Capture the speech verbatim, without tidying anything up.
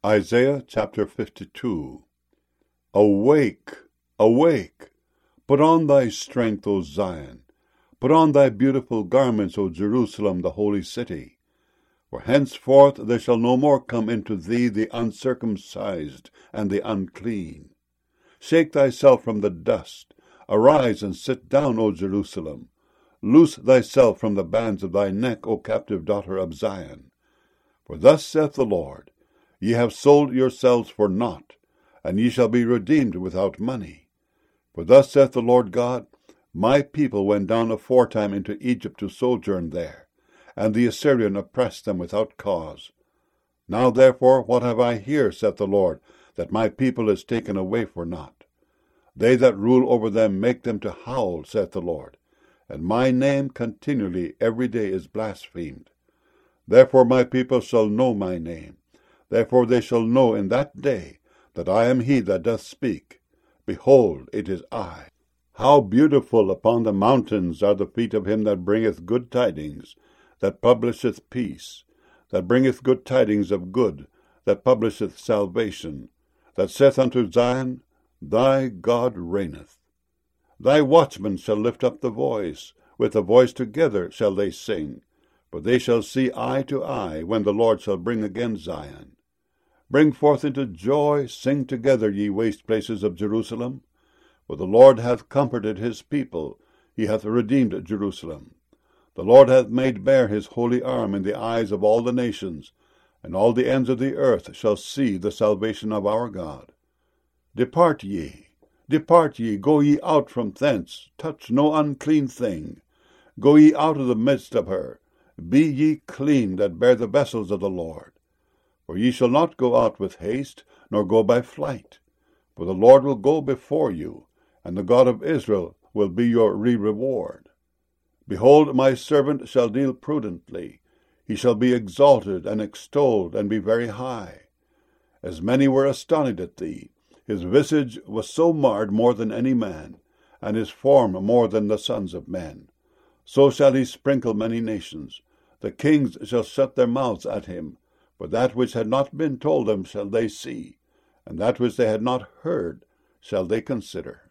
Isaiah chapter fifty-two. Awake, awake! Put on thy strength, O Zion. Put on thy beautiful garments, O Jerusalem, the holy city. For henceforth there shall no more come into thee the uncircumcised and the unclean. Shake thyself from the dust. Arise and sit down, O Jerusalem. Loose thyself from the bands of thy neck, O captive daughter of Zion. For thus saith the Lord, Ye have sold yourselves for naught, and ye shall be redeemed without money. For thus saith the Lord God, My people went down aforetime into Egypt to sojourn there, and the Assyrian oppressed them without cause. Now therefore what have I here, saith the Lord, that my people is taken away for naught? They that rule over them make them to howl, saith the Lord, and my name continually every day is blasphemed. Therefore my people shall know my name. Therefore they shall know in that day that I am he that doth speak. Behold, it is I. How beautiful upon the mountains are the feet of him that bringeth good tidings, that publisheth peace, that bringeth good tidings of good, that publisheth salvation, that saith unto Zion, Thy God reigneth. Thy watchmen shall lift up the voice, with the voice together shall they sing, for they shall see eye to eye, when the Lord shall bring again Zion. Bring forth into joy, sing together, ye waste places of Jerusalem. For the Lord hath comforted his people, he hath redeemed Jerusalem. The Lord hath made bare his holy arm in the eyes of all the nations, and all the ends of the earth shall see the salvation of our God. Depart ye, depart ye, go ye out from thence, touch no unclean thing. Go ye out of the midst of her, be ye clean that bear the vessels of the Lord. For ye shall not go out with haste, nor go by flight. For the Lord will go before you, and the God of Israel will be your re-reward. Behold, my servant shall deal prudently. He shall be exalted and extolled, and be very high. As many were astonished at thee, his visage was so marred more than any man, and his form more than the sons of men. So shall he sprinkle many nations. The kings shall shut their mouths at him. For that which had not been told them shall they see, and that which they had not heard shall they consider.